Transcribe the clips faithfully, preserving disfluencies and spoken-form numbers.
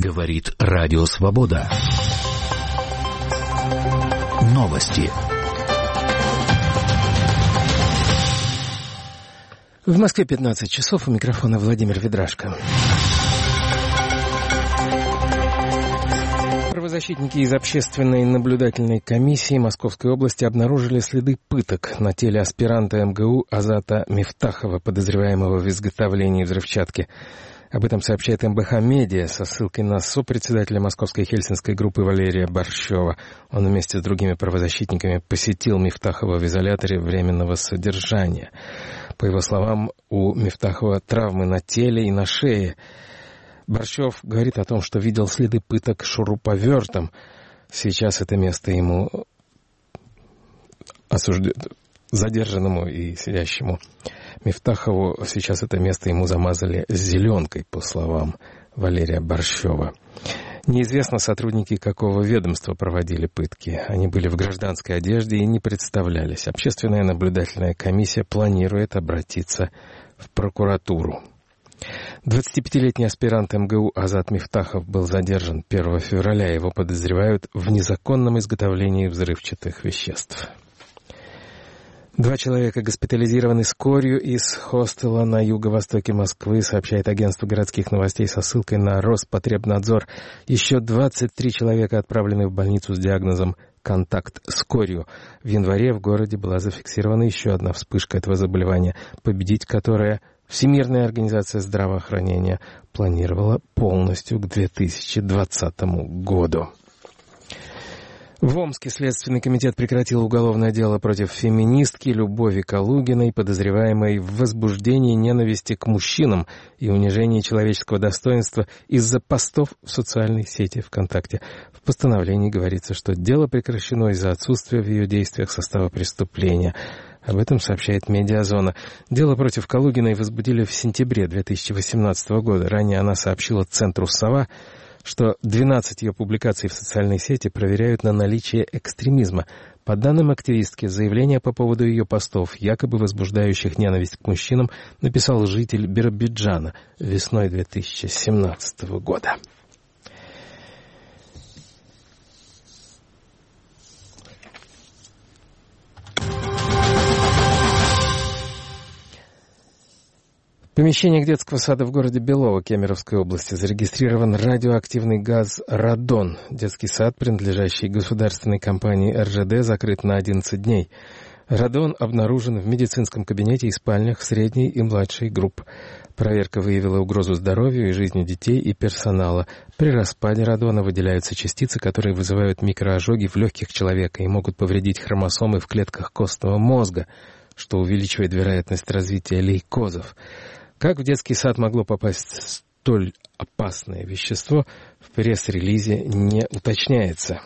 Говорит Радио Свобода. Новости. В Москве пятнадцать часов, у микрофона Владимир Ведрашко. Правозащитники из Общественной наблюдательной комиссии Московской области обнаружили следы пыток на теле аспиранта эм гэ у Азата Мифтахова, подозреваемого в изготовлении взрывчатки. Об этом сообщает эм бэ ха Медиа со ссылкой на сопредседателя Московской хельсинской группы Валерия Борщева. Он вместе с другими правозащитниками посетил Мифтахова в изоляторе временного содержания. По его словам, у Мифтахова травмы на теле и на шее. Борщев говорит о том, что видел следы пыток шуруповертом. Сейчас это место ему осужден... задержанному и сидящему Мифтахову, сейчас это место ему замазали зеленкой, по словам Валерия Борщева. Неизвестно, сотрудники какого ведомства проводили пытки. Они были в гражданской одежде и не представлялись. Общественная наблюдательная комиссия планирует обратиться в прокуратуру. двадцатипятилетний аспирант эм гэ у Азат Мифтахов был задержан первого февраля. Его подозревают в незаконном изготовлении взрывчатых веществ. Два человека госпитализированы с корью из хостела на юго-востоке Москвы, сообщает агентство городских новостей со ссылкой на Роспотребнадзор. Еще двадцать три человека отправлены в больницу с диагнозом «контакт с корью». В январе в городе была зафиксирована еще одна вспышка этого заболевания, победить которое Всемирная организация здравоохранения планировала полностью к две тысячи двадцатому году. В Омске Следственный комитет прекратил уголовное дело против феминистки Любови Калугиной, подозреваемой в возбуждении ненависти к мужчинам и унижении человеческого достоинства из-за постов в социальной сети ВКонтакте. В постановлении говорится, что дело прекращено из-за отсутствия в ее действиях состава преступления. Об этом сообщает «Медиазона». Дело против Калугиной возбудили в сентябре две тысячи восемнадцатого года. Ранее она сообщила центру «Сова», что двенадцать ее публикаций в социальной сети проверяют на наличие экстремизма. По данным активистки, заявление по поводу ее постов, якобы возбуждающих ненависть к мужчинам, написал житель Биробиджана весной две тысячи семнадцатого года. В помещениях детского сада в городе Белово Кемеровской области зарегистрирован радиоактивный газ «Радон». Детский сад, принадлежащий государственной компании эр жэ дэ, закрыт на одиннадцать дней. Радон обнаружен в медицинском кабинете и спальнях средней и младшей групп. Проверка выявила угрозу здоровью и жизни детей и персонала. При распаде радона выделяются частицы, которые вызывают микроожоги в легких человека и могут повредить хромосомы в клетках костного мозга, что увеличивает вероятность развития лейкозов. Как в детский сад могло попасть столь опасное вещество, в пресс-релизе не уточняется.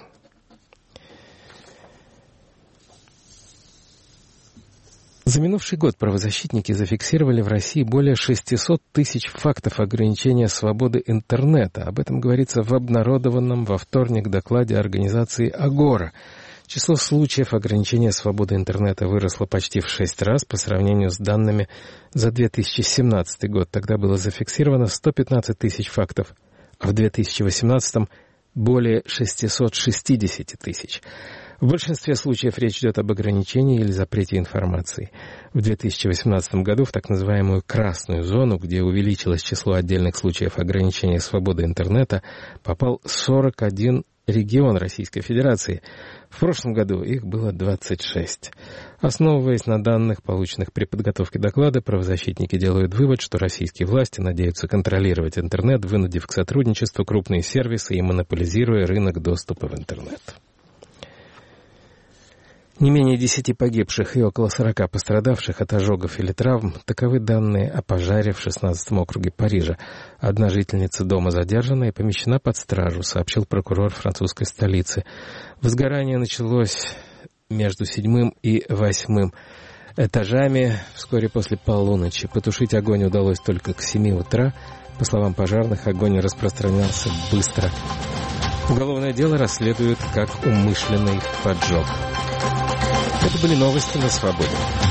За минувший год правозащитники зафиксировали в России более шестьсот тысяч фактов ограничения свободы интернета. Об этом говорится в обнародованном во вторник докладе организации «Агора». Число случаев ограничения свободы интернета выросло почти в шесть раз по сравнению с данными за две тысячи семнадцатый год. Тогда было зафиксировано сто пятнадцать тысяч фактов, а в две тысячи восемнадцатом более шестьсот шестьдесят тысяч. В большинстве случаев речь идет об ограничении или запрете информации. В две тысячи восемнадцатом году в так называемую «красную зону», где увеличилось число отдельных случаев ограничения свободы интернета, попал сорок один регион Российской Федерации. В прошлом году их было двадцать шесть. Основываясь на данных, полученных при подготовке доклада, правозащитники делают вывод, что российские власти надеются контролировать интернет, вынудив к сотрудничеству крупные сервисы и монополизируя рынок доступа в интернет. Не менее десяти погибших и около сорока пострадавших от ожогов или травм – таковы данные о пожаре в шестнадцатом округе Парижа. Одна жительница дома задержана и помещена под стражу, сообщил прокурор французской столицы. Возгорание началось между седьмым и восьмым этажами вскоре после полуночи. Потушить огонь удалось только к семи утра. По словам пожарных, огонь распространялся быстро. Уголовное дело расследуют как умышленный поджог. Это были новости на свободе.